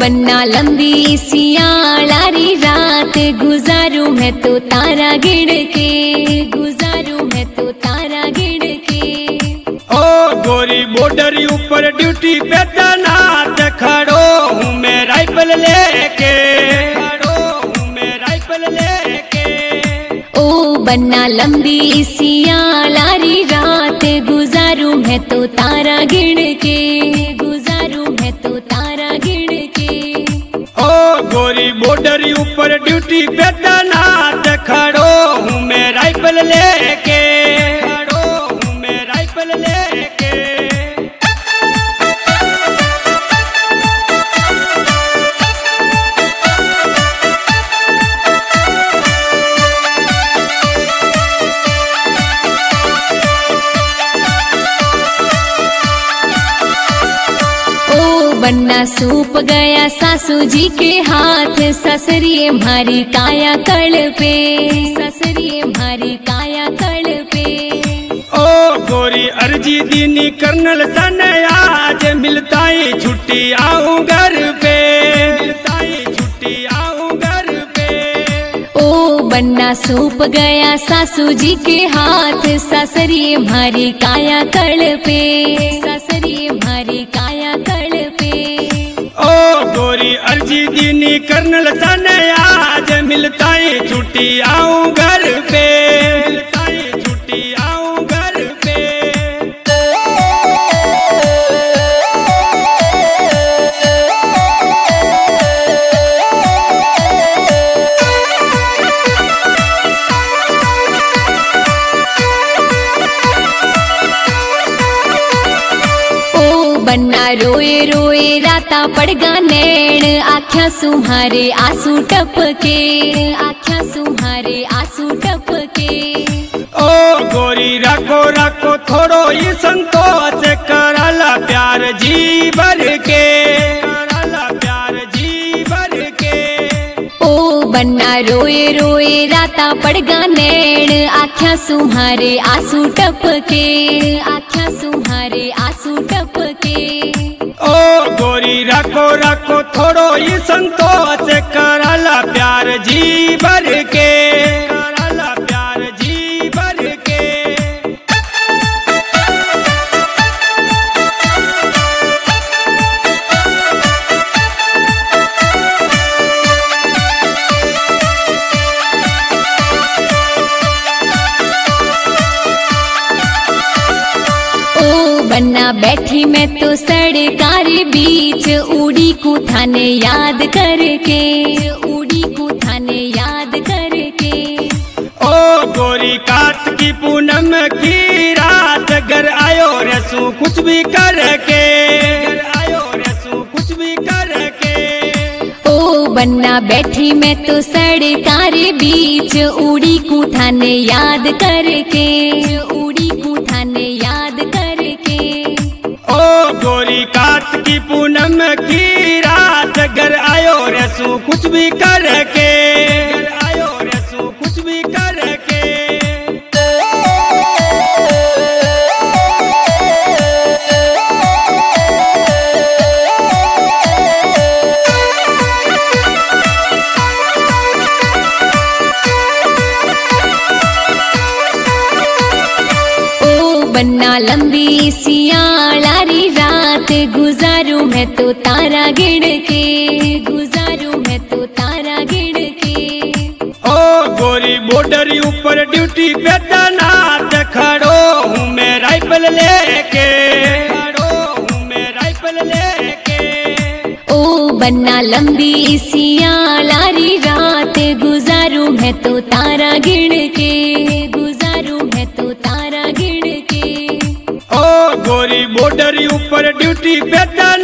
बन्ना लंबी सियालारी रात गुजारूं मैं तो तारा गिड़ के, गुजारूं मैं तो तारा गिड़ के। ओ गोरी बॉर्डर ऊपर ड्यूटी पे तैनात खड़ो हूँ मैं राइफल लेके, खड़ो हूँ मैं राइफल लेके। ओ बन्ना लंबी सियालारी रात गुजारूं मैं तो तारा गिड़ के, गुजारूं मैं तो तारा गिड़ के। ओ गोरी बॉर्डर ऊपर ड्यूटी पे तैनात खड़ो हूँ मैं राइफल लेके, खड़ो हूँ मैं राइफल लेके। बन्ना सूप गया सासू जी के हाथ, ससुरिये मारी काया कड़ पे, ससुरिये मारी काया कड़ पे। ओ गोरी अर्जी दीनी कर्नल सन आज मिलता ही छुट्टी आऊं घर पे, मिलता ही छुट्टी आऊं घर पे। ओ बन्ना सूप गया सासू जी के हाथ, ससुरिये मारी काया कड़ पे, ससुरिये मारी काया कड़ पे। ओ गोरी अर्जी दीनी कर्नल सन आज मिलता ही छुट्टी आऊं घर पे, मिलता ही छुट्टी आऊं घर पे। बन्ना रोए रोए राता पड़गा नैण, आख्या सुम्हारे आंसू टपके, आख्या सुम्हारे आंसू टपके। ओ गोरी रखो रखो थोड़ो ही संतोष, कराला प्यार जी भर के, कराला प्यार जी भर के। ओ बन्ना रोए रोए राता पड़गा नैण, आख्या सुम्हारे आंसू टपके, आख्या सुम्हारे आंसू टपके। ओ गोरी रखो रखो थोड़ो ही संतोष, कराला प्यार जी भर के, कराला प्यार जी भर के। बन्ना बैठी मैं तो सड़कारी बीच, उड़ी को थाने याद करके, उड़ी को थाने याद करके। ओ गोरी काट की पूनम की रात, घर आयो रसू कुछ भी करके, घर आयो रसू कुछ भी करके। ओ बन्ना बैठी मैं तो सड़कारी बीच, उड़ी को थाने याद करके, उड़ी को थाने याद करके। ओ गोरी काट की पूनम की रात, घर आयो रसू कुछ भी करके, घर आयो रसू कुछ भी करके। बन्ना लंबी सियालारी रात गुजारूं मैं तो तारा गिड़ के, गुजारूं मैं तो तारा गिड़ के। ओ गोरी बॉर्डर ऊपर ड्यूटी पे तैनात खड़ो हूँ मैं राइफल लेके, खड़ो हूँ मैं राइफल लेके। ओ बन्ना लंबी सियालारी रात गुजारूं मैं तो तारा गिड़ के, गुजारूं मैं तो तारा गिड़ के। ओ गोरी बॉर्डर ऊपर ड्यूटी पे